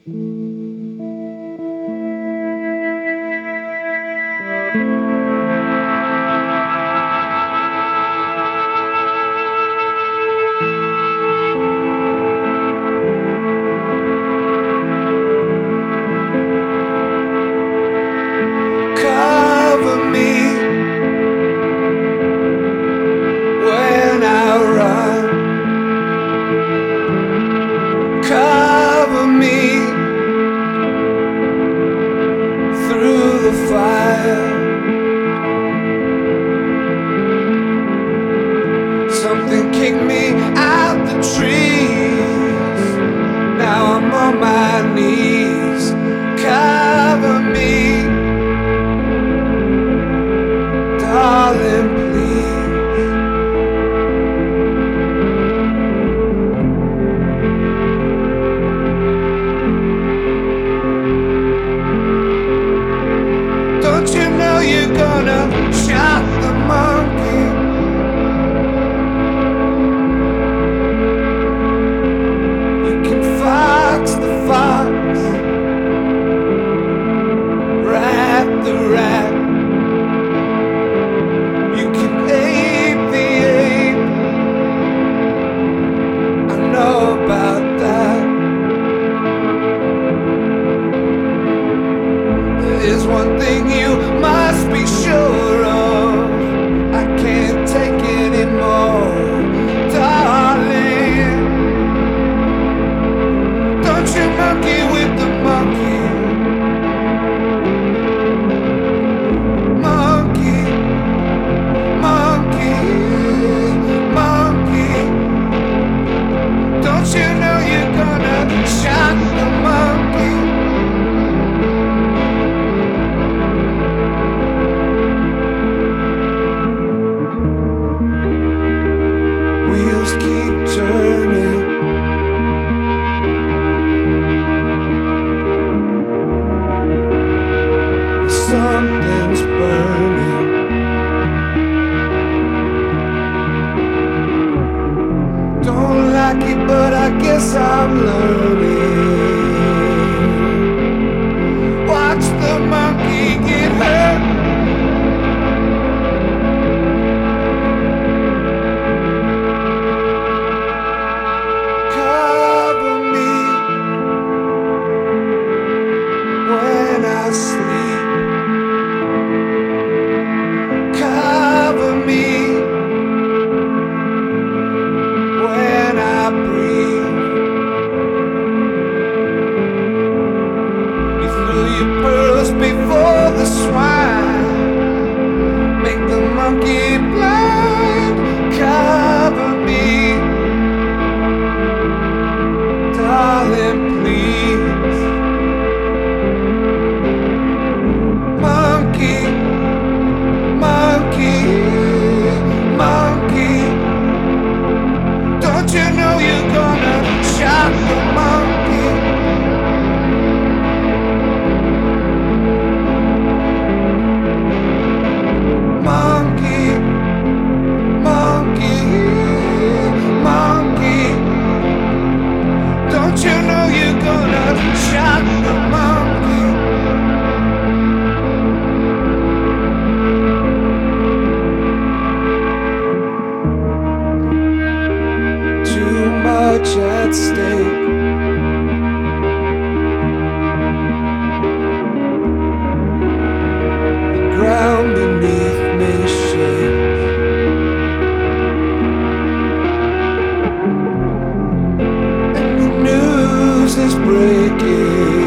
Cover me when I run. Cover me through the fire. Something kicked me out the trees. Now I'm on my knees. Cover me, darling, please. Don't you know you're gonna shock the monkey? You can fox the fox, rat the rat. You can ape the ape. I know about that. There's one thing you must be sure of. I can't take anymore, darling. Don't you monkey with the monkey. Monkey, monkey, monkey. Don't you know you're gonna shock the monkey? Wheels keep turning. Something's burning. Don't like it, but I guess I'm learning. Watch the monkey get hurt. Cover me when I sleep. Cover me when I breathe. You threw your pearls before the swine. Make the monkey blind. Cover me, darling, please. Monkey, monkey, monkey. Don't you know you're gonna shock the monkey? Monkey, monkey, monkey. Don't you know you're gonna shock the monkey? Too much at stake. The ground beneath me shakes. And the news is breaking.